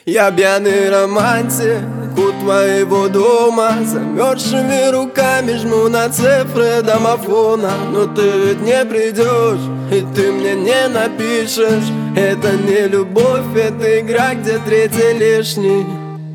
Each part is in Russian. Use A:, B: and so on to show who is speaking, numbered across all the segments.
A: Я пьяный романтик у твоего дома, замерзшими руками жму на цифры домофона. Но ты ведь не придешь, и ты мне не напишешь. Это не любовь, это игра, где третий лишний.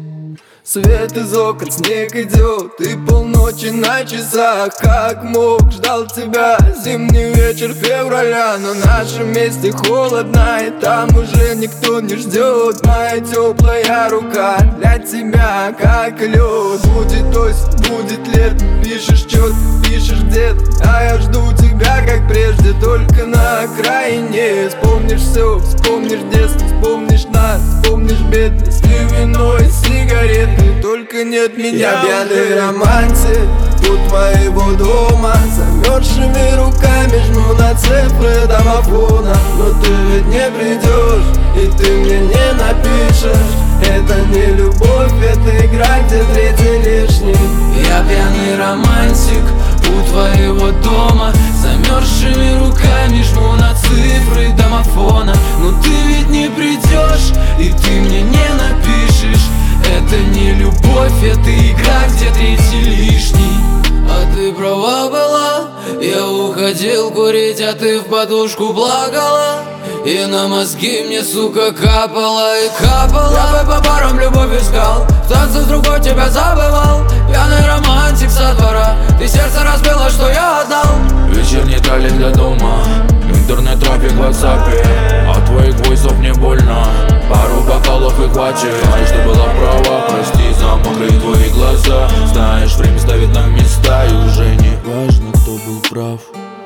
A: Свет из окон, снег идет, и полночи на часах. Как мог, ждал тебя зимний вечер февраля. На нашем месте холодно, и там уже никто не ждет. Моя теплая рука для тебя, как лед. Будет осень, будет лето, пишешь чё-то, пишешь где-то, а я жду тебя, как прежде, только на окраине. Вспомнишь все, вспомнишь детство, вспомнишь нас, вспомнишь бедность и вино, и сигареты. Только нет меня. Я пьяный романтик у твоего дома, замерзшими руками жму на цифры домофона. Но ты ведь не придешь, и ты мне не напишешь. Это не любовь, это игра, где третий лишний.
B: Я пьяный романтик у твоего дома, замерзшими руками жму на цифры домофона. Но ты ведь не придешь, и ты мне не напишешь. Это не любовь, это игра, где третий лишний. А ты права была, я уходил курить, а ты в подушку плакала. И на мозги мне, сука, капала и капала. Я бы по барам любовь искал, в танце с другой тебя забывал. Пьяный романтик со двора, ты сердце разбила, что я отдал.
C: Вечерний троллей для дома, интернет-трафик в WhatsApp. От твоих войсов не больно, пару бокалов и хватит. Знаешь, ты была права, прости за мокрые твои глаза. Знаешь, время ставит на места, и уже не важно, кто был прав.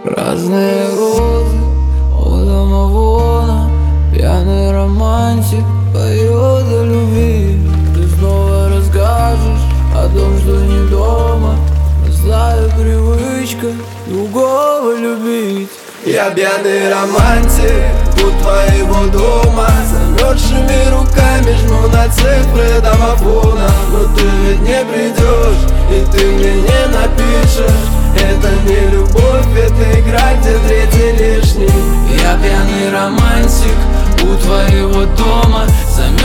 B: Разные розы у домовона, пьяный романтик поет о любви. Ты снова расскажешь о том, что не дома, но злая привычка другого любить.
A: Я пьяный романтик у твоего дома, замерзшими руками жму на цифры домофона. Но ты ведь не придешь, и ты мне не напишешь. Это не любовь, это игра, где третий лишний.
B: Я пьяный романтик у твоего дома, замерзшими